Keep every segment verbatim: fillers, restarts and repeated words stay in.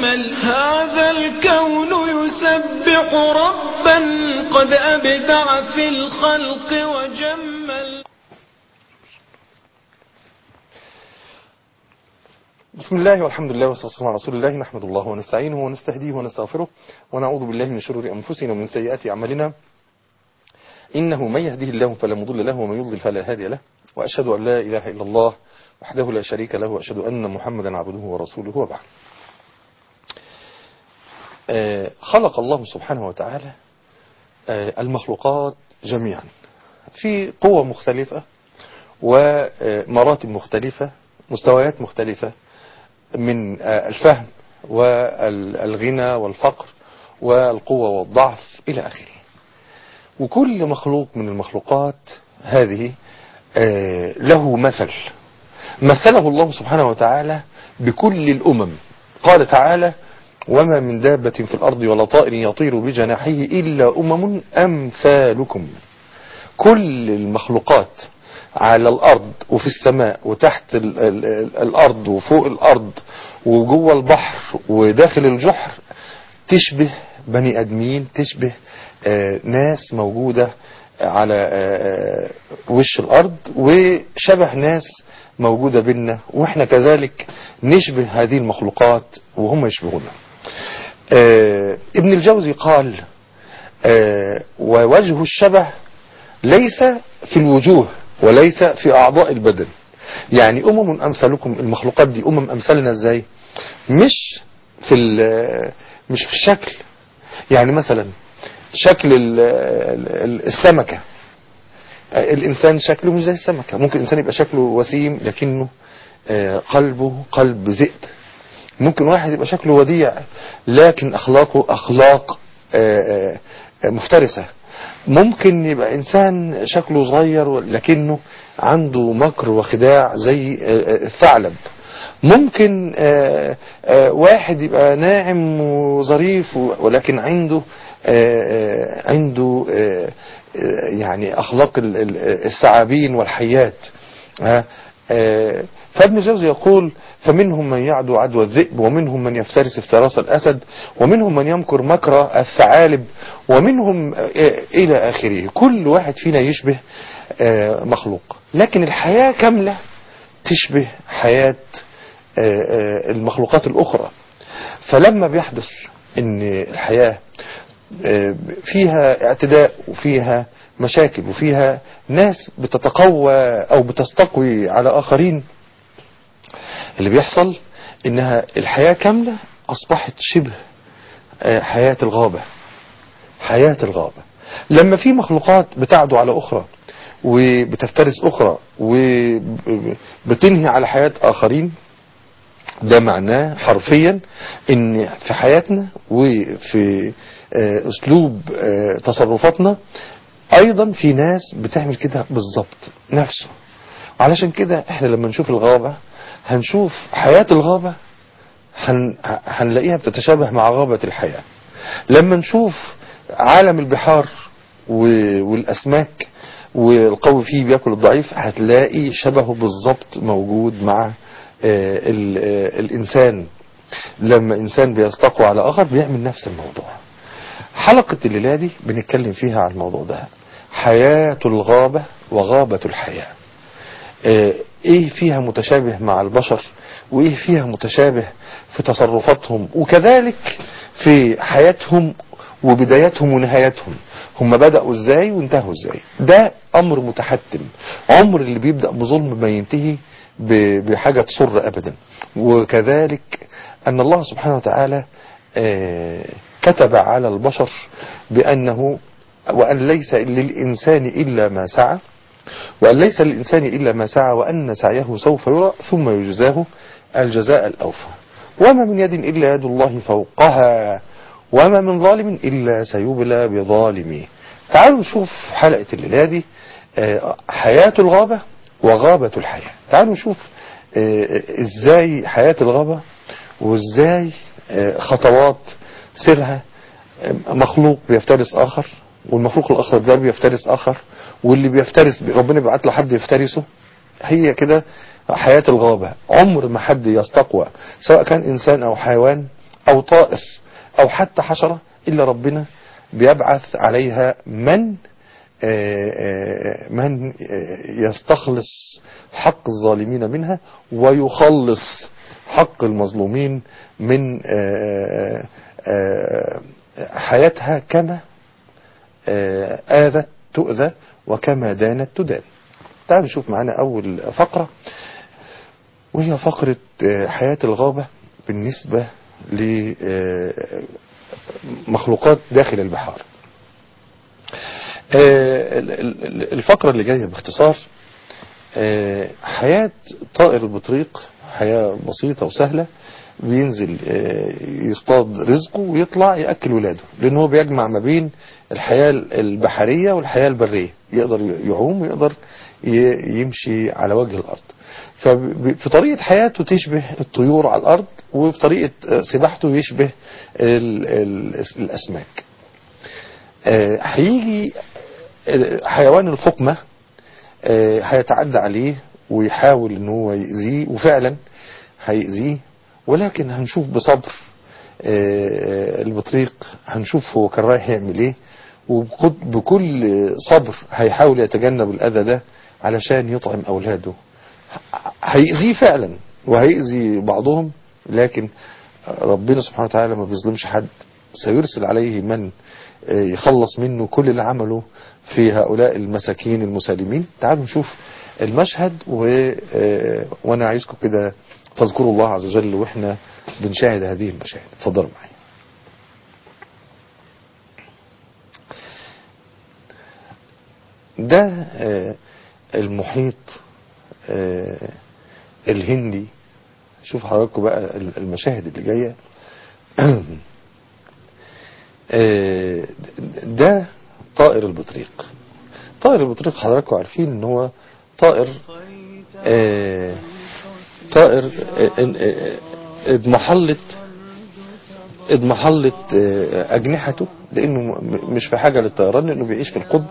هذا الكون يسبح ربا قد أبدع في الخلق وجمل. بسم الله والحمد لله والصلاة والسلام على رسول الله. نحمد الله ونستعينه ونستهديه ونستغفره ونعوذ بالله من شرور أنفسنا ومن سيئات أعمالنا. إنه من يهده الله فلا مضل له ومن يضلل فلا هادي له، وأشهد أن لا إله إلا الله وحده لا شريك له، وأشهد أن محمدا عبده ورسوله. وبعد، خلق الله سبحانه وتعالى المخلوقات جميعا في قوة مختلفة ومراتب مختلفة، مستويات مختلفة من الفهم والغنى والفقر والقوة والضعف إلى آخره. وكل مخلوق من المخلوقات هذه له مثل مثله الله سبحانه وتعالى بكل الأمم. قال تعالى: وما من دابة في الأرض ولا طائر يطير بجناحيه إلا أمم أمثالكم. كل المخلوقات على الأرض وفي السماء وتحت ال ال الأرض وفوق الأرض وجوه البحر وداخل الجحر تشبه بني أدمين، تشبه آه ناس موجودة على آه وش الأرض، وشبه ناس موجودة بيننا، وإحنا كذلك نشبه هذه المخلوقات وهم يشبهون. آه ابن الجوزي قال: آه ووجه الشبه ليس في الوجوه وليس في أعضاء البدن. يعني أمم أمثالكم، المخلوقات دي أمم أمثالنا إزاي؟ مش في مش في الشكل. يعني مثلا شكل السمكة، الإنسان شكله مش زي السمكة. ممكن الإنسان يبقى شكله وسيم لكنه قلبه قلب ذئب. ممكن واحد يبقى شكله وديع لكن أخلاقه أخلاق مفترسة. ممكن يبقى إنسان شكله صغير لكنه عنده مكر وخداع زي الثعلب. ممكن واحد يبقى ناعم وظريف ولكن عنده عنده يعني أخلاق الثعابين والحيات. فابن جوزي يقول: فمنهم من يعدو عدوى الذئب، ومنهم من يفترس افتراس الأسد، ومنهم من يمكر مكر الثعالب، ومنهم إلى آخره. كل واحد فينا يشبه مخلوق، لكن الحياة كاملة تشبه حياة المخلوقات الأخرى. فلما بيحدث ان الحياة فيها اعتداء وفيها مشاكل وفيها ناس بتتقوى او بتستقوي على اخرين، اللي بيحصل انها الحياة كاملة اصبحت شبه حياة الغابة. حياة الغابة لما في مخلوقات بتعدو على اخرى وبتفترس اخرى وبتنهي على حياة اخرين، ده معناه حرفيا ان في حياتنا وفي اسلوب تصرفاتنا ايضا في ناس بتعمل كده بالظبط نفسه. وعلشان كده احنا لما نشوف الغابة هنشوف حياة الغابة هن هنلاقيها بتتشابه مع غابة الحياة. لما نشوف عالم البحار والاسماك والقوي فيه بياكل الضعيف هتلاقي شبهه بالظبط موجود مع الإنسان. لما إنسان بيستقوى على آخر بيعمل نفس الموضوع. حلقة الليلة دي بنتكلم فيها عن الموضوع ده: حياة الغابة وغابة الحياة. ايه فيها متشابه مع البشر وايه فيها متشابه في تصرفاتهم وكذلك في حياتهم وبداياتهم ونهاياتهم. هم بدأوا ازاي وانتهوا ازاي. ده امر متحتم. عمر اللي بيبدأ بظلم ما ينتهي بحاجة تسر أبدا. وكذلك أن الله سبحانه وتعالى كتب على البشر بأنه وأن ليس للإنسان إلا ما سعى وأن ليس للإنسان إلا ما سعى وأن سعيه سوف يرى ثم يجزاه الجزاء الأوفى. وما من يد إلا يد الله فوقها وما من ظالم إلا سيبلى بظالمه. تعالوا نشوف حلقة الليلة دي: حياة الغابة وغابة الحياة. تعالوا نشوف ازاي حياة الغابة وازاي خطوات سيرها. مخلوق بيفترس اخر والمخلوق الاخر ده بيفترس اخر، واللي بيفترس ربنا بيبعت له حد يفترسه. هي كده حياة الغابة. عمر ما حد يستقوى سواء كان انسان او حيوان أو طائر أو حتى حشرة إلا ربنا بيبعث عليها من من يستخلص حق الظالمين منها ويخلص حق المظلومين من حياتها كما آذت تؤذى وكما دانت تدان. تعالوا نشوف معنا أول فقرة، وهي فقرة حياة الغابة بالنسبة لمخلوقات داخل البحار. الفقرة اللي جاية باختصار حياة طائر البطريق حياة بسيطة وسهلة. بينزل يصطاد رزقه ويطلع يأكل ولاده، لأنه هو بيجمع ما بين الحياة البحرية والحياة البرية، يقدر يعوم ويقدر يمشي على وجه الأرض. ففي طريقة حياته تشبه الطيور على الأرض، وفي طريقة سباحته يشبه الأسماك. هيجي حيوان الفقمة هيتعدى عليه ويحاول ان هو يأذيه، وفعلا هيأذيه، ولكن هنشوف بصبر البطريق، هنشوف هو كان رايح يعمل ايه، وبكل صبر هيحاول يتجنب الأذى ده علشان يطعم أولاده. هيأذيه فعلا وهيأذي بعضهم، لكن ربنا سبحانه وتعالى ما بيظلمش حد، سيرسل عليه من يخلص منه كل اللي عمله في هؤلاء المساكين المسالمين. تعالوا نشوف المشهد و... وانا عايزكم كده تذكروا الله عز وجل واحنا بنشاهد هذه المشاهد. اتفضلوا معي. ده المحيط الهندي. شوف حضراتكم بقى المشاهد اللي جايه. ده طائر البطريق. طائر البطريق حضراتكم عارفين ان هو طائر طائر اضمحلت اضمحلت اجنحته، لانه مش في حاجة للطيران، لانه بيعيش في القطب،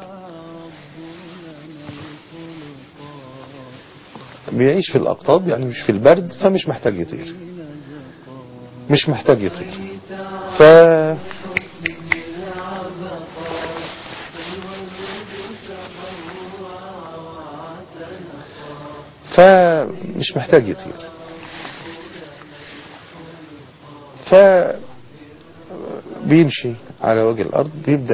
بيعيش في الاقطاب، يعني مش في البرد، فمش محتاج يطير مش محتاج يطير ف فمش محتاج يطير. فبيمشي على وجه الأرض، بيبدأ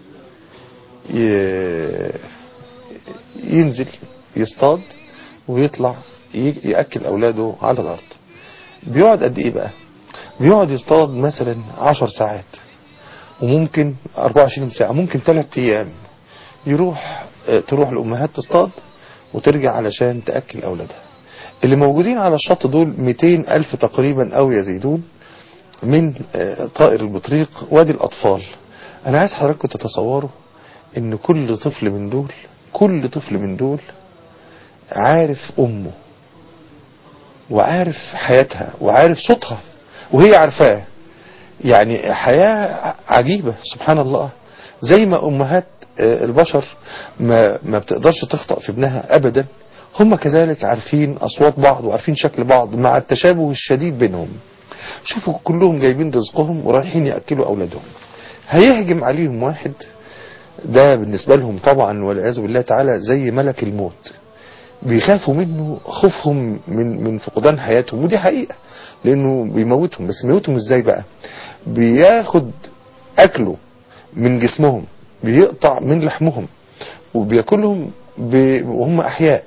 ينزل يصطاد ويطلع يأكل أولاده على الأرض. بيقعد قد إيه بقى؟ بيقعد يصطاد مثلا عشر ساعات، وممكن أربعة وعشرين ساعة، ممكن ثلاث أيام. يروح تروح الأمهات تصطاد وترجع علشان تأكل أولادها. اللي موجودين على الشط دول مئتين ألف تقريبا أو يزيدون من طائر البطريق، وادي الأطفال. أنا عايز حضراتكم تتصوروا إن كل طفل من دول كل طفل من دول عارف أمه وعارف حياتها وعارف صوتها وهي عارفاه. يعني حياة عجيبة سبحان الله. زي ما أمهات البشر ما, ما بتقدرش تخطأ في ابنها أبدا، هم كذلك عارفين أصوات بعض وعارفين شكل بعض مع التشابه الشديد بينهم. شوفوا كلهم جايبين رزقهم ورايحين يأكلوا أولادهم. هيهجم عليهم واحد، ده بالنسبة لهم طبعا والعياذ بالله تعالى زي ملك الموت. بيخافوا منه خوفهم من من فقدان حياتهم، ودي حقيقة، لأنه بيموتهم. بس بيموتهم ازاي بقى؟ بياخد أكله من جسمهم، بيقطع من لحمهم وبياكلهم ب... وهم أحياء.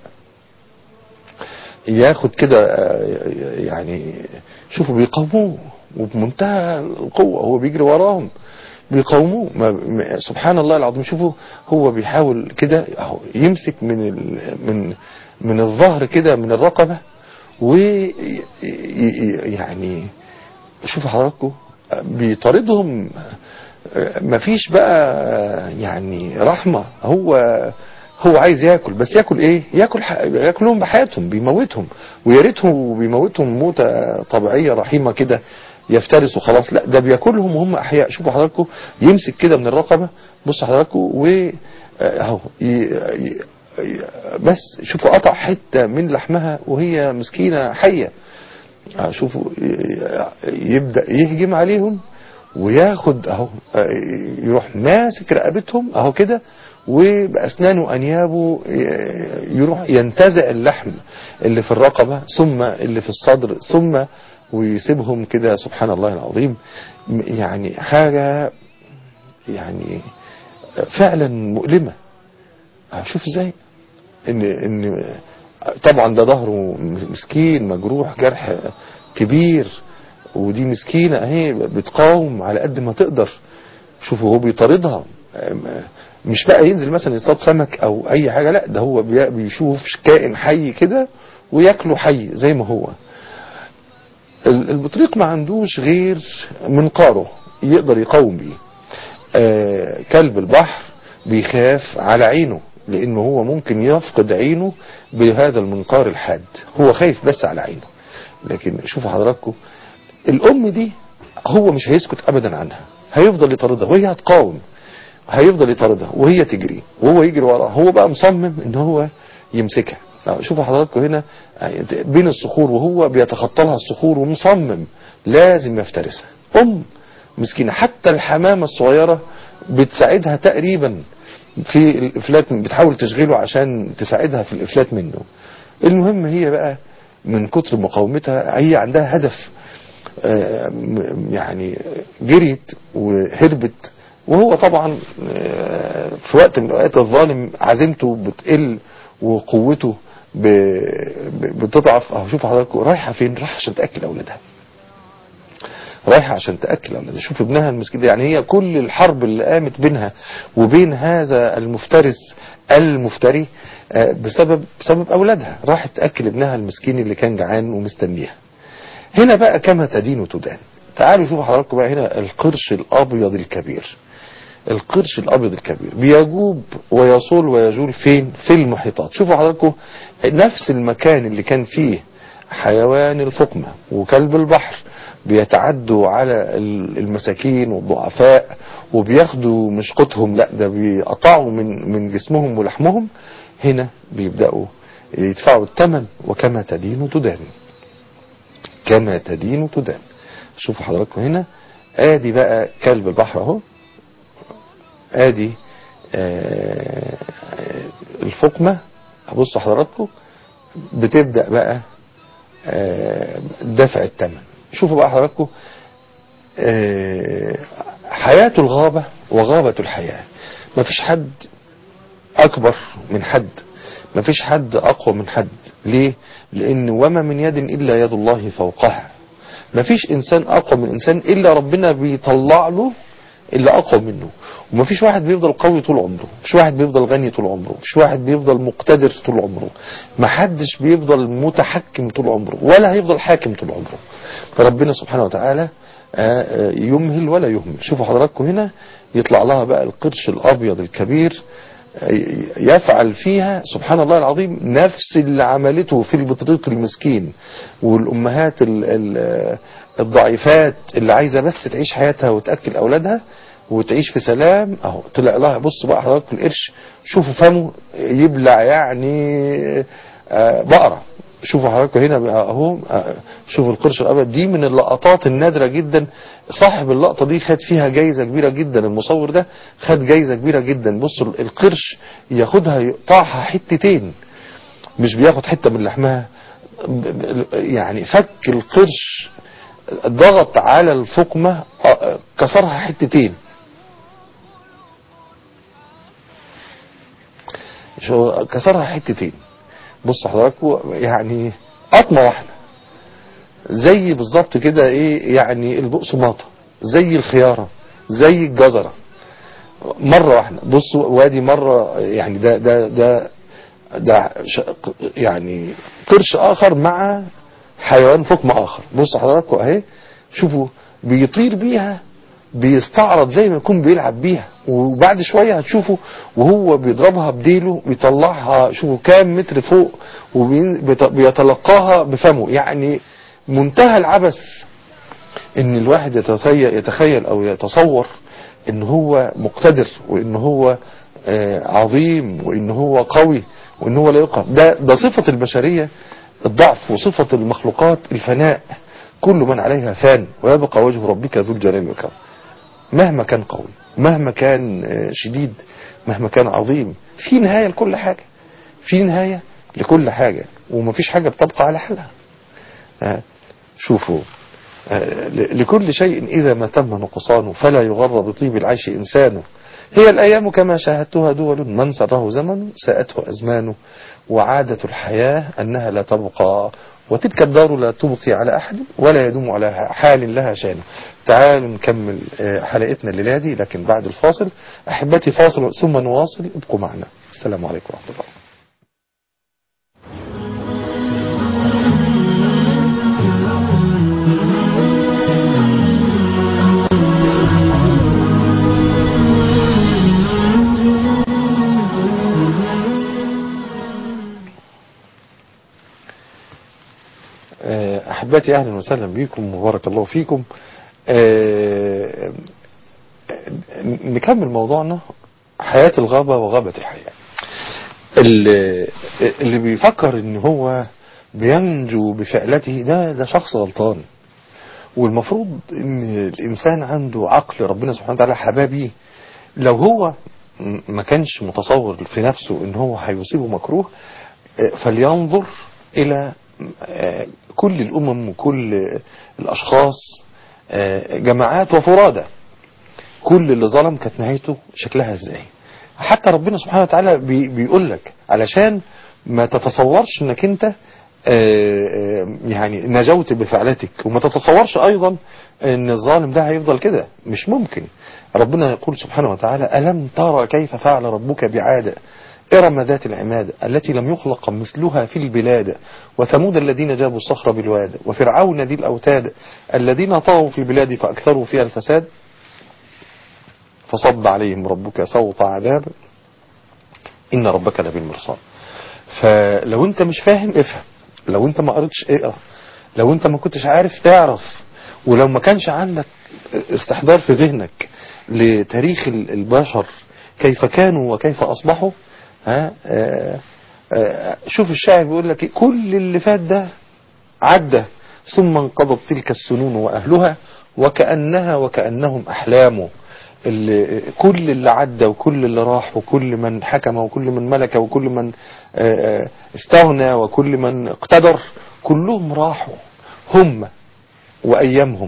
ياخد كده يعني، شوفوا بيقاوموه وبمنتهى القوة، هو بيجري وراهم بيقاوموه. سبحان الله العظيم. شوفوا هو بيحاول كده يمسك من ال... من من الظهر كده، من الرقبة، ويعني شوفوا حضراتكم بيطاردهم. مفيش بقى يعني رحمة. هو هو عايز ياكل، بس ياكل ايه؟ ياكل ح... ياكلهم بحياتهم، بيموتهم. ويا ريته بيموتهم موتة طبيعية رحيمة كده يفترس وخلاص، لا ده بياكلهم وهم احياء. شوفوا حضراتكم يمسك كده من الرقبة، بص حضراتكم، و اهو بس شوفوا قطع حتة من لحمها وهي مسكينة حية. شوفوا يبدأ يهجم عليهم وياخد اهو يروح ماسك رقبتهم اهو كده، وبأسنانه وأنيابه يروح ينتزع اللحم اللي في الرقبة ثم اللي في الصدر ثم ويسيبهم كده. سبحان الله العظيم، يعني حاجة يعني فعلا مؤلمة. شوف ازاي ان ان طبعا ده ظهره مسكين مجروح جرح كبير، ودي مسكينة اهي بتقاوم على قد ما تقدر. شوفوا هو بيطاردها، مش بقى ينزل مثلا يصطاد سمك او اي حاجة، لا ده هو بيشوف كائن حي كده وياكله حي زي ما هو. البطريق ما عندوش غير منقاره يقدر يقاوم بيه. آه كلب البحر بيخاف على عينه لانه هو ممكن يفقد عينه بهذا المنقار الحاد، هو خايف بس على عينه. لكن شوفوا حضراتكم الام دي هو مش هيسكت ابدا عنها، هيفضل يطاردها وهي هتقاوم، هيفضل يطاردها وهي تجري وهو يجري وراها، هو بقى مصمم ان هو يمسكها. شوفوا حضراتكم هنا بين الصخور وهو بيتخطى لها الصخور ومصمم لازم يفترسها. ام مسكينة، حتى الحمامة الصغيرة بتساعدها تقريبا في الافلات، بتحاول تشغله عشان تساعدها في الافلات منه. المهم هي بقى من كتر مقاومتها هي عندها هدف، يعني جريت وهربت. وهو طبعا في وقت من الاوقات الظالم عزيمته بتقل وقوته بتضعف. اهو شوف حضراتكم رايحه فين، رايحه عشان تاكل اولادها، رايحه عشان تاكل اولادها. شوف ابنها المسكين، يعني هي كل الحرب اللي قامت بينها وبين هذا المفترس المفتري بسبب بسبب اولادها، راحت تاكل ابنها المسكين اللي كان جعان ومستنيها. هنا بقى كما تدين تدان. تعالوا شوفوا حضراتكم بقى هنا القرش الابيض الكبير، القرش الابيض الكبير بيجوب ويصول ويجول فين؟ في المحيطات. شوفوا حضراتكم نفس المكان اللي كان فيه حيوان الفقمة وكلب البحر بيتعدوا على المساكين والضعفاء وبياخدوا مش قوتهم، لا ده بيقطعوا من من جسمهم ولحمهم. هنا بيبدأوا يدفعوا الثمن، وكما تدين تدان، كما تدين تدان. شوفوا حضراتكم هنا ادي بقى كلب البحر اهو، ادي آه الفقمة. بصوا حضراتكم بتبدأ بقى آه دفع الثمن. شوفوا بقى حضراتكم آه حياة الغابة وغابة الحياة. مفيش حد اكبر من حد، مفيش حد اقوى من حد. ليه؟ لان وما من يد الا يد الله فوقها. مفيش انسان اقوى من انسان الا ربنا بيطلع له اللي اقوى منه. ومفيش واحد بيفضل قوي طول عمره، مفيش واحد بيفضل غني طول عمره، مفيش واحد بيفضل مقتدر طول عمره، محدش بيفضل متحكم طول عمره ولا هيفضل حاكم طول عمره. فربنا سبحانه وتعالى يمهل ولا يهمل. شوفوا حضراتكم هنا يطلع لها بقى القرش الابيض الكبير يفعل فيها سبحان الله العظيم نفس اللي عملته في البطريق المسكين والأمهات الضعيفات اللي عايزة بس تعيش حياتها وتأكل أولادها وتعيش في سلام. اهو طلع لها. بصوا بقى حضراتكم القرش، شوفوا فمه يبلع يعني بقرة. شوفوا حضراتكم هنا اهو، شوفوا القرش الابيض. دي من اللقطات النادرة جدا، صاحب اللقطة دي خد فيها جايزة كبيرة جدا، المصور ده خد جايزة كبيرة جدا. بصوا القرش ياخدها يقطعها حتتين، مش بياخد حتة من لحمها، يعني فك القرش ضغط على الفقمة كسرها حتتين. شو كسرها حتتين. بص حضراتكم يعني قطمه واحده زي بالظبط كده ايه يعني البقسماطه، زي الخياره، زي الجزره، مره واحده. بصوا وادي مره يعني ده ده ده ده يعني قرش اخر مع حيوان فقمه اخر. بصوا حضراتكم اهي، شوفوا بيطير بيها، بيستعرض زي ما يكون بيلعب بيها، وبعد شوية هتشوفوا وهو بيضربها بديله بيطلعها شوفوا كام متر فوق وبيتلقاها بفمه. يعني منتهى العبث ان الواحد يتخيل, يتخيل او يتصور ان هو مقتدر وان هو عظيم وان هو قوي وان هو لا يقهر. ده, ده صفة البشرية الضعف، وصفة المخلوقات الفناء. كل من عليها فان ويبقى وجه ربك ذو الجلال والإكرام. مهما كان قوي، مهما كان شديد، مهما كان عظيم، في نهاية لكل حاجة، في نهاية لكل حاجة، ومفيش حاجة بتبقى على حالها. شوفوا، لكل شيء إذا ما تم نقصانه فلا يغر بطيب العيش إنسانه. هي الأيام كما شاهدتها دول، من سره زمن ساءته أزمانه، وعادة الحياة أنها لا تبقى، وتلك الدار لا تبقي على أحد ولا يدوم على حال لها شان. تعالوا نكمل حلقتنا الليلة دي، لكن بعد الفاصل. أحبتي فاصل ثم نواصل، ابقوا معنا. السلام عليكم ورحمة الله. أحبتي أهلا وسهلا بكم وبارك الله فيكم. أه نكمل موضوعنا، حياة الغابة وغابة الحياة. اللي, اللي بيفكر ان هو بينجو بفعلته ده ده شخص غلطان. والمفروض ان الانسان عنده عقل ربنا سبحانه وتعالى حبابي. لو هو ما كانش متصور في نفسه ان هو هيصيبه مكروه، فلينظر الى كل الأمم وكل الأشخاص، جماعات وفرادى، كل اللي ظلم كانت نهايته شكلها ازاي. حتى ربنا سبحانه وتعالى بيقول لك علشان ما تتصورش انك انت يعني نجوت بفعلتك، وما تتصورش ايضا ان الظالم ده هيفضل كده، مش ممكن. ربنا يقول سبحانه وتعالى: ألم ترى كيف فعل ربك بعاد إرم ذات العماد التي لم يخلق مثلها في البلاد، وثمود الذين جابوا الصخر بالواد، وفرعون ذي الأوتاد الذين طغوا في البلاد فأكثروا فيها الفساد، فصب عليهم ربك سوط عذاب إن ربك لبالمرصاد. فلو انت مش فاهم افهم، لو انت ما قريتش اقرا، لو انت ما كنتش عارف اعرف، ولو ما كانش عندك استحضار في ذهنك لتاريخ البشر كيف كانوا وكيف أصبحوا. ها آآ آآ شوف الشاعر بيقول لك كل اللي فات ده عدى، ثم انقضت تلك السنون وأهلها وكأنها وكأنهم أحلام. اللي كل اللي عدى وكل اللي راح وكل من حكم وكل من ملك وكل من استغنى وكل من اقتدر، كلهم راحوا، هم وأيامهم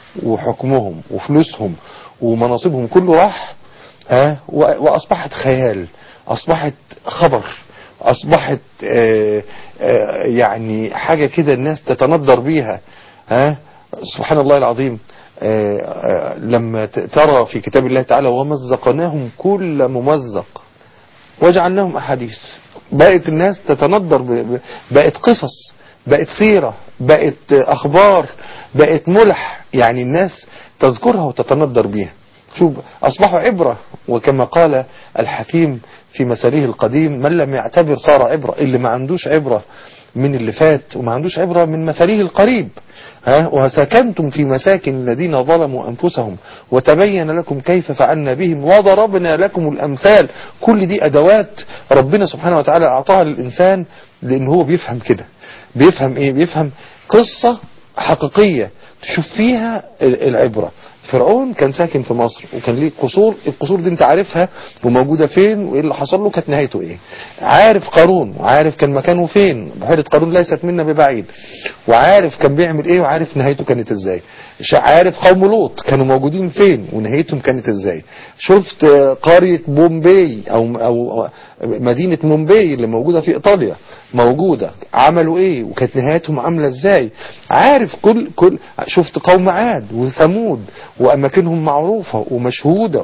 وحكمهم وفلوسهم ومناصبهم كله راح. ها وأصبحت خيال، أصبحت خبر، أصبحت آآ آآ يعني حاجة كده الناس تتندر بيها. ها سبحان الله العظيم. آآ آآ لما ترى في كتاب الله تعالى: ومزقناهم كل ممزق وجعلناهم أحاديث. بقت الناس تتندر، بقت قصص، بقت سيرة، بقت أخبار، بقت ملح، يعني الناس تذكرها وتتندر بيها. شوف أصبحوا عبرة، وكما قال الحكيم في مثله القديم: من لم يعتبر صار عبرة. اللي ما عندوش عبرة من اللي فات وما عندوش عبرة من مثله القريب. ها وسكنتم في مساكن الذين ظلموا أنفسهم وتبين لكم كيف فعلنا بهم وضربنا لكم الأمثال. كل دي أدوات ربنا سبحانه وتعالى أعطاها للإنسان، لأن هو بيفهم كده. بيفهم إيه؟ بيفهم قصة حقيقية تشوف فيها العبرة. فرعون كان ساكن في مصر وكان ليه قصور، القصور دي انت عارفها وموجودة فين وايه اللي حصل له، كانت نهايته ايه. عارف قارون وعارف كان مكانه فين، بحيرة قارون ليست منا ببعيد، وعارف كان بيعمل ايه وعارف نهايته كانت ازاي. عارف قوم لوط كانوا موجودين فين ونهايتهم كانت ازاي. شفت قرية بومبي او او مدينة مومباي اللي موجودة في ايطاليا، موجودة عملوا ايه وكانت نهايتهم عاملة ازاي. عارف كل كل شفت قوم عاد وثمود وأماكنهم معروفة ومشهودة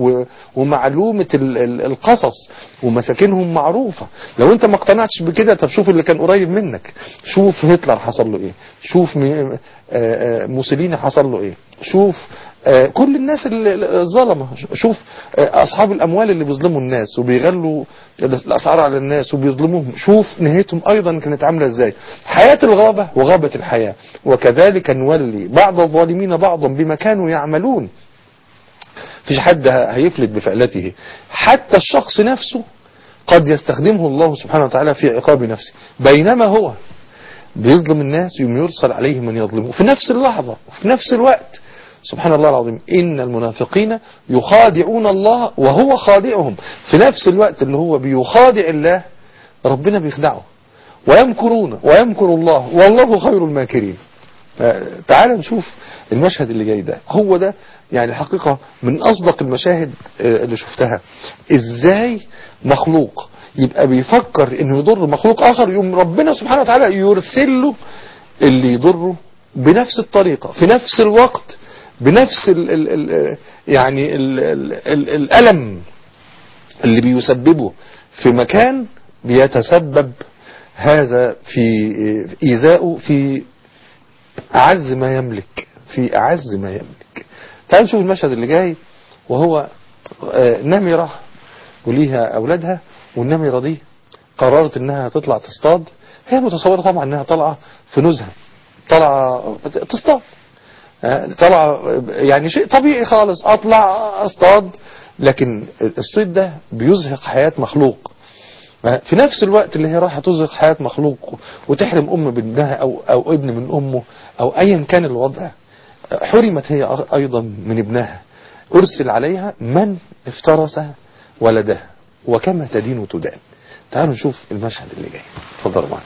ومعلومة القصص ومساكنهم معروفة. لو انت ما اقتنعتش بكده، طب شوف اللي كان قريب منك، شوف هتلر حصل له ايه، شوف موسوليني حصل له ايه، شوف كل الناس الظلمة، شوف أصحاب الأموال اللي بيظلموا الناس وبيغلوا الأسعار على الناس وبيظلموهم، شوف نهايتهم أيضا كانت عاملة ازاي. حياة الغابة وغابة الحياة، وكذلك نولي بعض الظالمين بعضا بما كانوا يعملون. فيش حد هيفلت بفعلته، حتى الشخص نفسه قد يستخدمه الله سبحانه وتعالى في عقاب نفسه، بينما هو بيظلم الناس يوم يرسل عليه من يظلمه في نفس اللحظة وفي نفس الوقت. سبحان الله العظيم. إن المنافقين يخادعون الله وهو خادعهم. في نفس الوقت اللي هو بيخادع الله ربنا بيخدعه. ويمكرون ويمكر الله والله خير الماكرين. تعال نشوف المشهد اللي جاي ده. هو ده يعني الحقيقة من أصدق المشاهد اللي شفتها. إزاي مخلوق يبقى بيفكر إنه يضر مخلوق آخر، يوم ربنا سبحانه وتعالى يرسل له اللي يضره بنفس الطريقة في نفس الوقت بنفس ال ال ال يعني ال ال ال الألم اللي بيسببه في مكان بيتسبب هذا في إيذائه في أعز ما يملك في أعز ما يملك. تعالوا نشوف المشهد اللي جاي. وهو نمرة وليها أولادها، والنمرة دي قررت انها تطلع تصطاد. هي متصورة طبعا انها طالعة في نزهة، طالعة تصطاد، طالعة يعني شيء طبيعي خالص، اطلع اصطاد. لكن الصيد ده بيزهق حياة مخلوق. في نفس الوقت اللي هي رايحة تزهق حياة مخلوق وتحرم ام بابنها او او ابن من امه او ايا كان الوضع، حرمت هي ايضا من ابنها. ارسل عليها من افترس ولدها وكما تدين تدان. تعالوا نشوف المشهد اللي جاي. اتفضلوا معايا.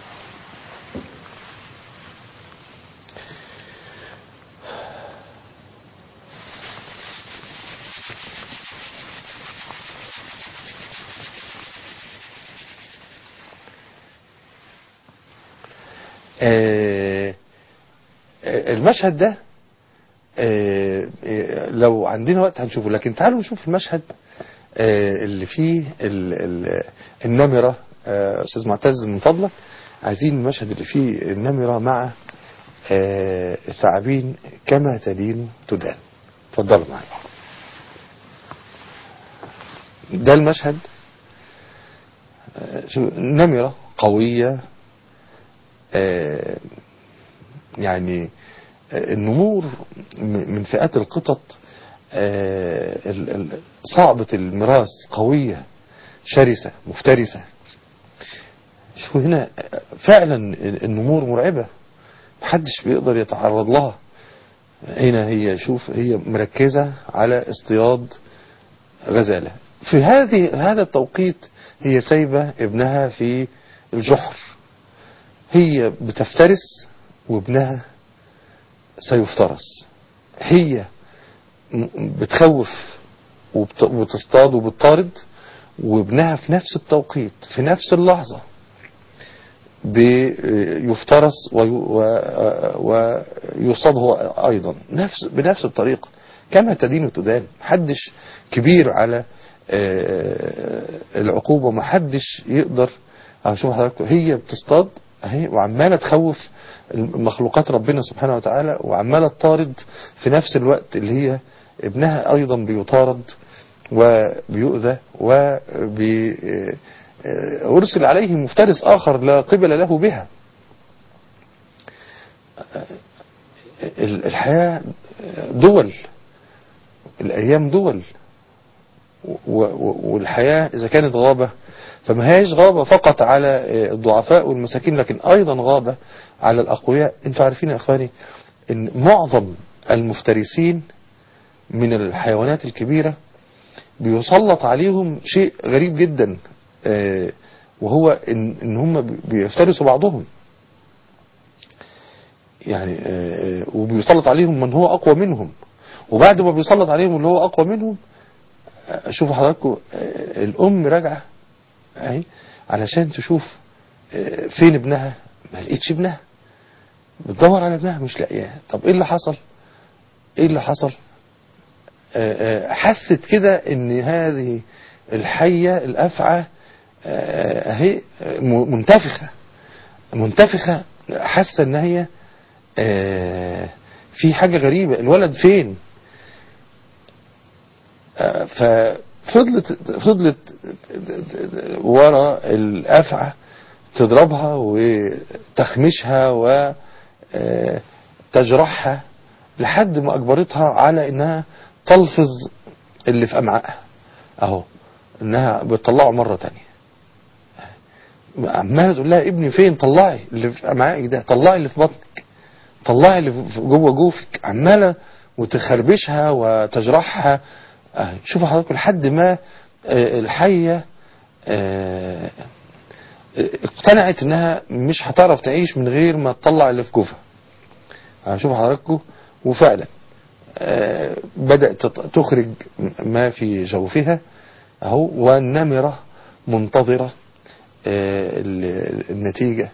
آه المشهد ده آه لو عندنا وقت هنشوفه، لكن تعالوا نشوف المشهد آه اللي فيه ال ال النمرة. آه أستاذ معتز من فضلك، عايزين المشهد اللي فيه النمرة مع آه الثعابين كما تدين تدان. اتفضلوا معايا. ده المشهد. آه نمرة قوية، آه يعني النمور من فئات القطط صعبة المراس، قوية شرسة مفترسة. شوفوا هنا فعلا النمور مرعبة، محدش بيقدر يتعرض لها. هنا هي شوف هي مركزة على اصطياد غزالة. في هذه هذا التوقيت هي سايبة ابنها في الجحر، هي بتفترس وابنها سيفترس. هي بتخوف وبتصطاد وبتطارد، وابنها في نفس التوقيت في نفس اللحظة بيفترس ويصطاد هو أيضا نفس بنفس الطريقة كما تدين تدان. محدش كبير على العقوبة، محدش يقدر. شوف حضراتكم هي بتصطاد اهي وعمالة تخوف مخلوقات ربنا سبحانه وتعالى، وعمالة تطارد في نفس الوقت اللي هي ابنها ايضا بيطارد وبيؤذى وارسل عليه مفترس اخر لا قبل له بها. الحياة دول، الايام دول، والحياة اذا كانت غابة فما هيش غابة فقط على الضعفاء والمساكين، لكن ايضا غابة على الاقوياء. انتوا عارفين يا اخواني ان معظم المفترسين من الحيوانات الكبيرة بيسلط عليهم شيء غريب جدا، وهو ان, إن هم بيفترسوا بعضهم يعني، وبيسلط عليهم من هو اقوى منهم، وبعد ما بيسلط عليهم اللي هو اقوى منهم شوفوا حضراتكم الام راجعه اهي علشان تشوف فين ابنها، ما لقيتش ابنها، بتدور على ابنها مش لاقياه. طب ايه اللي حصل ايه اللي حصل حست كده ان هذه الحية الافعى اهي منتفخة منتفخة حاسه ان هي في حاجة غريبة، الولد فين؟ ففضلت فضلت ورا الافعى تضربها وتخمشها وتجرحها لحد ما اجبرتها على انها تلفظ اللي في امعائها اهو، انها بتطلعه مرة تانية. عمالة تقول لها ابني فين، طلعي اللي في معاك ده، طلعي اللي في بطنك، طلعي اللي في جوه جوفك، عمالة وتخربشها وتجرحها. شوفوا حضراتكم لحد ما الحية اقتنعت انها مش هتعرف تعيش من غير ما تطلع اللي في جوفها. شوفوا حضراتكم، وفعلا بدأت تخرج ما في جوفها اهو، والنمرة منتظرة النتيجة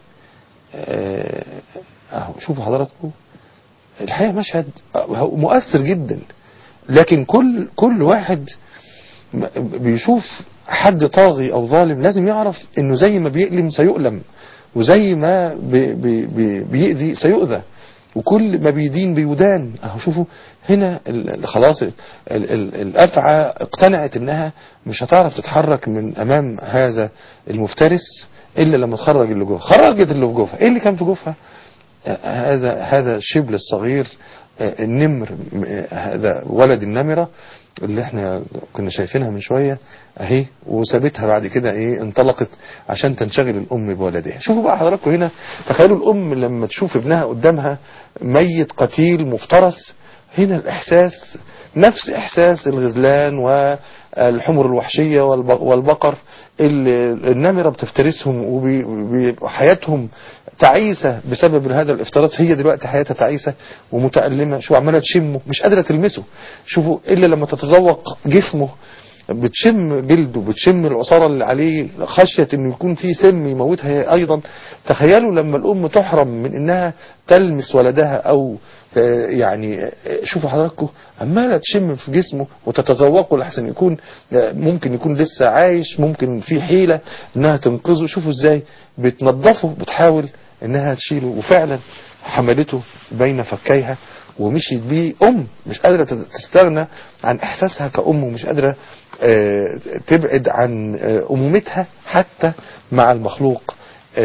اهو. شوفوا حضراتكم الحقيقة مشهد مؤثر جدا، لكن كل كل واحد بيشوف حد طاغي او ظالم لازم يعرف انه زي ما بيألم سيؤلم، وزي ما بي بي بي بيأذي سيؤذى، وكل ما بيدين بيدان اهو. شوفوا هنا خلاص ال ال الأفعى اقتنعت انها مش هتعرف تتحرك من امام هذا المفترس الا لما تخرج اللي جوه. خرجت اللي في جوفها. ايه اللي كان في جوفها؟ هذا هذا الشبل الصغير النمر، هذا ولد النمرة اللي احنا كنا شايفينها من شوية اهي، وسابتها بعد كده ايه انطلقت عشان تنشغل الام بولدها. شوفوا بقى حضراتكم هنا، تخيلوا الام لما تشوف ابنها قدامها ميت قتيل مفترس، هنا الاحساس نفس احساس الغزلان والحمر الوحشية والبقر اللي النمرة بتفترسهم وحياتهم تعيسة بسبب هذا الافتراس. هي دلوقتي حياتها تعيسة ومتألمة. شو عمالة تشمه مش قادرة تلمسه. شوفوا إلا لما تتذوق جسمه بتشم جلده، بتشم العصارة اللي عليه خشية انه يكون فيه سم يموتها ايضا. تخيلوا لما الام تحرم من انها تلمس ولدها او يعني، شوفوا حضراتكم عمالة تشم في جسمه وتتذوقه لحسن يكون ممكن يكون لسه عايش، ممكن في حيلة انها تنقذه. شوفوا ازاي بتنظفه، بتحاول انها تشيله، وفعلا حملته بين فكيها ومشيت بيه. ام مش قادرة تستغنى عن احساسها كأم، ومش قادرة تبعد عن امومتها حتى مع المخلوق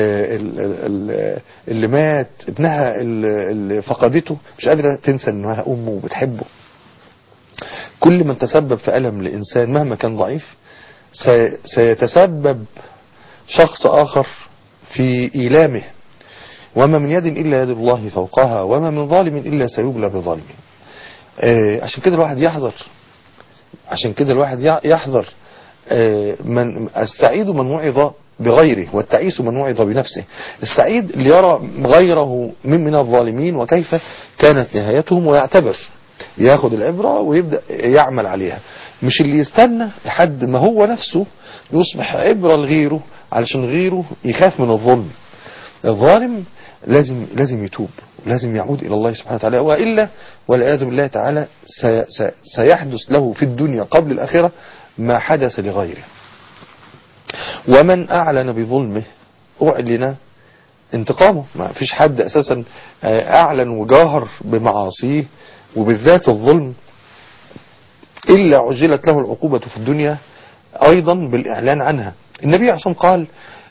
اللي مات، ابنها اللي فقدته، مش قادرة تنسى انها امه وبتحبه. كل من تسبب في ألم لإنسان مهما كان ضعيف سيتسبب شخص آخر في إيلامه. وما من يد إلا يد الله فوقها، وما من ظالم إلا سيبلى بظالمه. عشان كده الواحد يحذر، عشان كده الواحد يحذر. من السعيد من وعظ بغيره، والتعيس من وعظ بنفسه. السعيد اللي يرى غيره من من الظالمين وكيف كانت نهايتهم ويعتبر، ياخد العبرة ويبدأ يعمل عليها، مش اللي يستنى لحد ما هو نفسه يصبح عبرة لغيره علشان غيره يخاف من الظلم. الظالم لازم لازم يتوب، لازم يعود إلى الله سبحانه وتعالى، وإلا والعياذ بالله تعالى سيحدث له في الدنيا قبل الآخرة ما حدث لغيره. ومن أعلن بظلمه أعلن انتقامه. ما فيش حد أساسا أعلن وجاهر بمعاصيه وبالذات الظلم إلا عجلت له العقوبة في الدنيا أيضا بالإعلان عنها. النبي عصام قال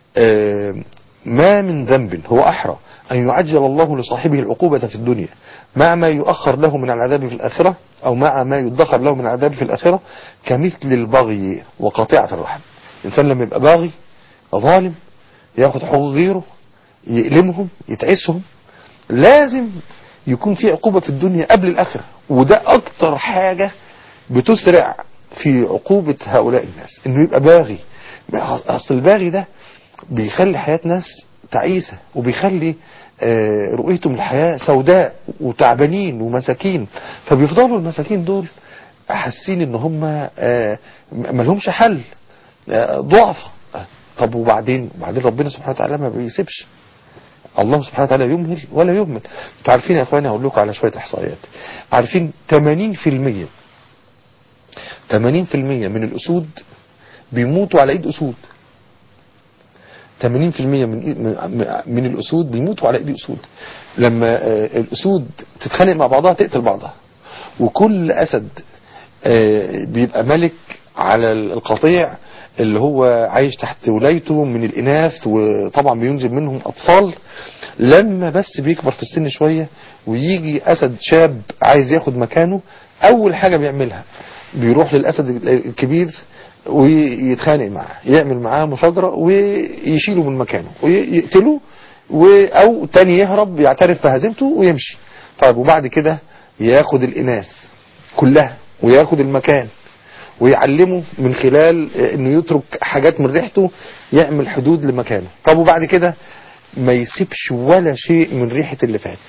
ما من ذنب هو أحرى أن يعجل الله لصاحبه العقوبة في الدنيا مع ما يؤخر له من العذاب في الآخرة، أو مع ما يدخر له من العذاب في الآخرة، كمثل البغي وقطيعة الرحم. الإنسان لما يبقى باغي ظالم ياخد حقوق غيره، يألمهم، يتعسهم، لازم يكون في عقوبة في الدنيا قبل الآخرة. وده أكتر حاجة بتسرع في عقوبة هؤلاء الناس، إنه يبقى باغي. أصل الباغي ده بيخلي حياة ناس تعيسة، وبيخلي رؤيتهم الحياة سوداء وتعبانين ومساكين، فبيفضلوا المساكين دول حاسين ان هم ملهمش حل، ضعف. طب وبعدين وبعدين ربنا سبحانه وتعالى ما بيسيبش. الله سبحانه وتعالى يمهل ولا يهمل. انتوا عارفين يا اخواني، هقول لكم على شوية احصائيات. عارفين ثمانين في المية ثمانين في المية من الاسود بيموتوا على ايد اسود. ثمانين في المية من من الاسود بيموتوا على ايد اسود. لما الاسود تتخانق مع بعضها تقتل بعضها، وكل اسد بيبقى ملك على القطيع اللي هو عايش تحت ولايته من الاناث، وطبعا بينزل منهم اطفال. لما بس بيكبر في السن شوية ويجي اسد شاب عايز ياخد مكانه، اول حاجة بيعملها بيروح للأسد الكبير ويتخانق معاه، يعمل معاه مشاجرة ويشيله من مكانه ويقتله، أو تاني يهرب يعترف بهزيمته ويمشي. طيب وبعد كده ياخد الإناث كلها وياخد المكان ويعلمه من خلال انه يترك حاجات من ريحته، يعمل حدود لمكانه. طب وبعد كده ما يسيبش ولا شيء من ريحة اللي فات،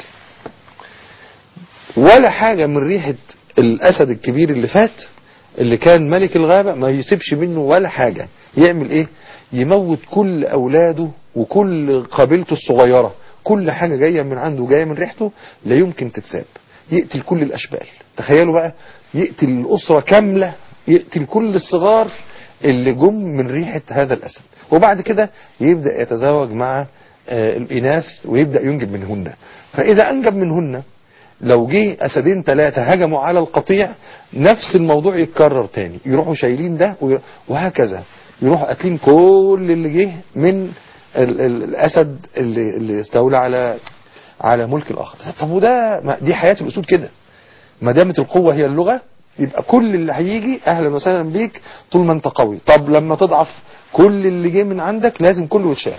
ولا حاجة من ريحة الأسد الكبير اللي فات اللي كان ملك الغابة، ما يسيبش منه ولا حاجة. يعمل ايه؟ يموت كل أولاده وكل قبيلته الصغيرة، كل حاجة جاية من عنده جاية من ريحته لا يمكن تتساب. يقتل كل الأشبال. تخيلوا بقى، يقتل الأسرة كاملة، يقتل كل الصغار اللي جم من ريحة هذا الأسد. وبعد كده يبدأ يتزوج مع الإناث ويبدأ ينجب منهن. فإذا أنجب منهن، لو جه أسدين ثلاثة هجموا على القطيع، نفس الموضوع يتكرر تاني، يروحوا شايلين ده وهكذا، يروحوا قاتلين كل اللي جه من ال ال الأسد اللي, اللي استولى على على ملك الآخر. طب وده دي حياة الأسود كده، ما دامت القوة هي اللغة، يبقى كل اللي هيجي أهلا وسهلا بيك طول ما أنت قوي. طب لما تضعف، كل اللي جه من عندك لازم كله يتشال.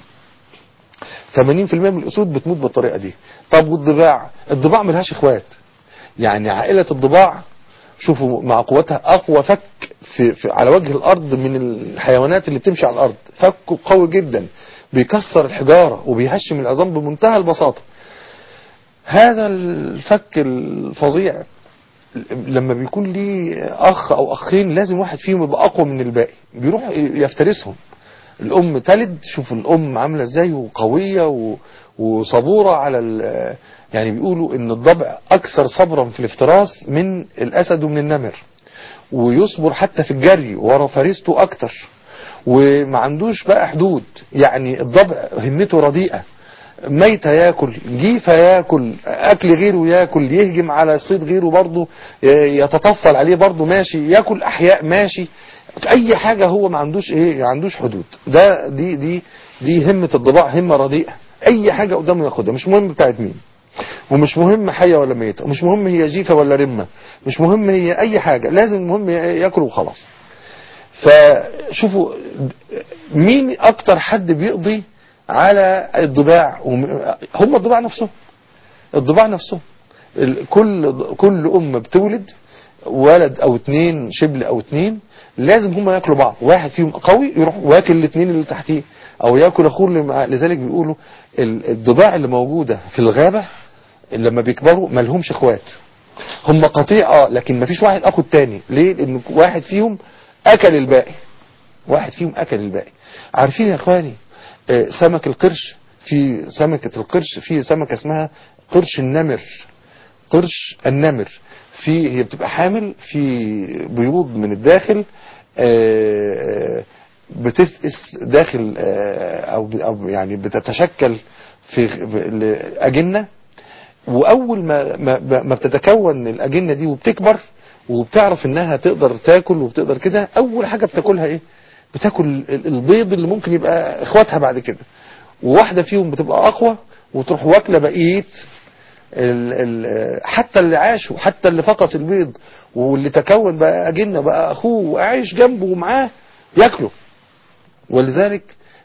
ثمانين بالمئة من الأسود بتموت بالطريقة دي. طب والضباع؟ الضباع ملهاش إخوات، يعني عائلة الضباع شوفوا مع قوتها أقوى فك في, في على وجه الأرض من الحيوانات اللي بتمشي على الأرض. فكه قوي جدا، بيكسر الحجارة وبيهشم العظام بمنتهى البساطة. هذا الفك الفظيع لما بيكون ليه أخ أو أخين، لازم واحد فيهم يبقى أقوى من الباقي، بيروح يفترسهم. الأم تلد، شوفوا الأم عاملة ازاي وقوية وصبورة على يعني بيقولوا ان الضبع أكثر صبرا في الافتراس من الأسد ومن النمر، ويصبر حتى في الجري ورا فريسته أكتر، وما عندوش بقى حدود. يعني الضبع همته رديئة، ميتة ياكل، جيفة ياكل، أكل غيره ياكل، يهجم على الصيد غيره برضه يتطفل عليه برضه ماشي، ياكل أحياء ماشي، اي حاجة هو ما عندوش ايه، ما عندوش حدود. ده دي دي دي همة الضباع، همة رديئة، اي حاجة قدامه ياخدها، مش مهم بتاعت مين، ومش مهم حية ولا ميتة، ومش مهم هي جيفة ولا رمة، مش مهم هي اي حاجة، لازم المهم ياكل وخلاص. فشوفوا مين اكتر حد بيقضي على الضباع؟ هم الضباع نفسهم، الضباع نفسهم. كل كل ام بتولد ولد او اتنين، شبل او اتنين، لازم هم ياكلوا بعض. واحد فيهم قوي يروح واكل الاثنين اللي تحتيه، او ياكل اخوه اللي معاه. لذلك بيقولوا الضباع اللي موجودة في الغابة لما بيكبروا ما لهمش اخوات، هم قطيع اه لكن ما فيش واحد اخو التاني. ليه؟ لان واحد فيهم اكل الباقي، واحد فيهم اكل الباقي. عارفين يا اخواني سمك القرش؟ في سمكة القرش في سمكة اسمها قرش النمر، قرش النمر. في هي بتبقى حامل في بيوض من الداخل، بتفقس داخل او او يعني بتتشكل في اجنه. واول ما ما بتتكون الاجنه دي وبتكبر وبتعرف انها تقدر تاكل وبتقدر كده، اول حاجه بتاكلها ايه؟ بتاكل البيض اللي ممكن يبقى اخواتها بعد كده. وواحده فيهم بتبقى اقوى وتروح واكله بقيه ال ال حتى اللي عاش وحتى اللي فقس البيض واللي تكون بقى أجنة بقى أخوه وعايش جنبه ومعاه يأكله. ولذلك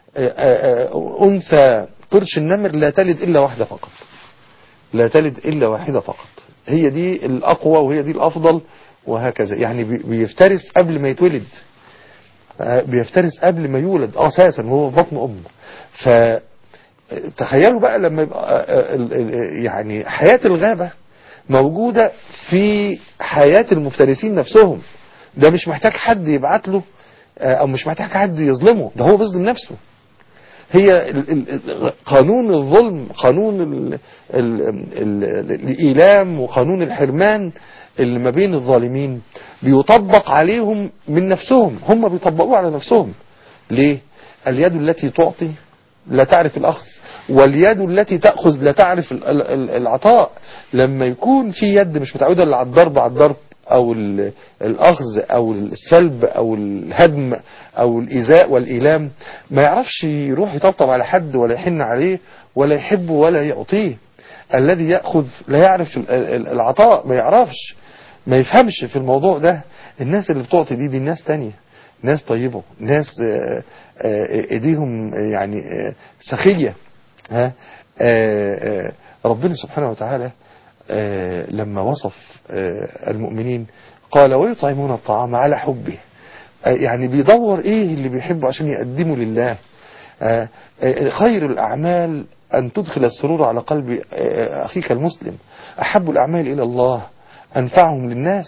أنثى قرش النمر لا تلد إلا واحدة فقط، لا تلد إلا واحدة فقط، هي دي الأقوى وهي دي الأفضل وهكذا. يعني بيفترس قبل ما يتولد، بيفترس قبل ما يولد أساسا وهو في بطن أمه. ف تخيلوا بقى لما يبقى يعني حياة الغابة موجودة في حياة المفترسين نفسهم. ده مش محتاج حد يبعت له او مش محتاج حد يظلمه، ده هو بيظلم نفسه. هي قانون الظلم، قانون ال ال ال الإيلام وقانون الحرمان اللي ما بين الظالمين بيطبق عليهم من نفسهم، هم بيطبقوه على نفسهم. ليه؟ اليد التي تعطي لا تعرف الأخذ، واليد التي تأخذ لا تعرف العطاء. لما يكون في يد مش متعودة على الضرب على الضرب أو الأخذ أو السلب أو الهدم أو الإيذاء والإيلام، ما يعرفش يروح يطبطب على حد ولا يحن عليه ولا يحبه ولا يعطيه. الذي يأخذ لا يعرف العطاء، ما يعرفش. ما يفهمش في الموضوع ده الناس اللي بتعطي دي دي ناس تانية، ناس طيبة، ناس آه، آه، ايديهم يعني آه، سخية. ها آه، آه، ربنا سبحانه وتعالى آه، لما وصف آه، المؤمنين قال ويطعمون الطعام على حبه، آه، يعني بيدور ايه اللي بيحبه عشان يقدمه لله. آه، آه، خير الأعمال أن تدخل السرور على قلب آه، أخيك المسلم. أحب الأعمال إلى الله أنفعهم للناس.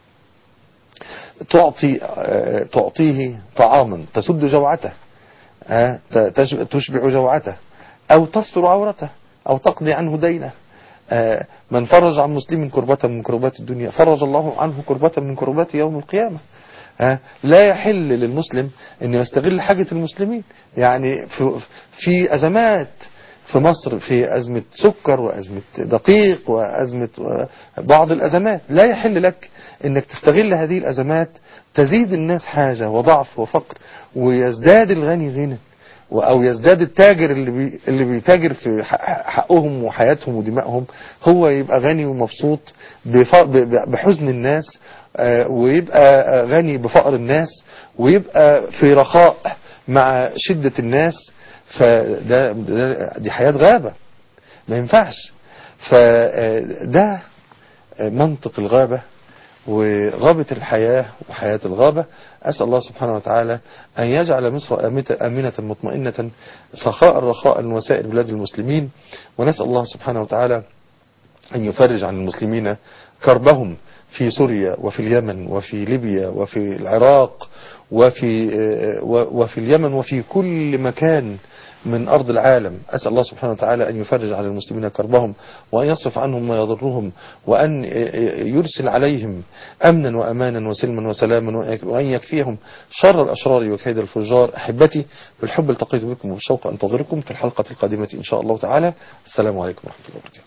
تعطي آه، تعطيه طعاما تسد جوعته، آه، تش- تشبع جوعته، أو تستر عورته، أو تقضي عنه دينه. آه، من فرج عن مسلم كربة من كربات الدنيا فرج الله عنه كربة من كربات يوم القيامة. ها لا يحل للمسلم أن يستغل حاجة المسلمين. يعني في, في أزمات في مصر، في أزمة سكر وأزمة دقيق وأزمة بعض الأزمات، لا يحل لك أنك تستغل هذه الأزمات تزيد الناس حاجة وضعف وفقر، ويزداد الغني غنى، أو يزداد التاجر اللي بي اللي بيتاجر في حقهم وحياتهم ودمائهم، هو يبقى غني ومبسوط بحزن الناس، ويبقى غني بفقر الناس، ويبقى في رخاء مع شدة الناس. فده دي حياة غابة، ما ينفعش. فده منطق الغابة وغابة الحياة وحياة الغابة. أسأل الله سبحانه وتعالى أن يجعل مصر آمنة مطمئنة سخاء رخاء وسائر بلاد المسلمين. ونسأل الله سبحانه وتعالى أن يفرج عن المسلمين كربهم في سوريا وفي اليمن وفي ليبيا وفي العراق وفي وفي اليمن وفي كل مكان من أرض العالم. أسأل الله سبحانه وتعالى أن يفرج على المسلمين كربهم، وأن يصرف عنهم ما يضرهم، وأن يرسل عليهم أمنا وأمانا وسلما وسلاما، وأن يكفيهم شر الأشرار وكيد الفجار. أحبتي بالحب التقيت بكم وبالشوق أنتظركم في الحلقة القادمة إن شاء الله تعالى. السلام عليكم ورحمة الله وبركاته.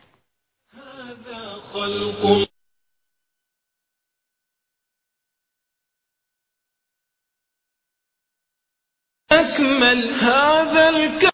هذا خلق أكمل هذا الكون.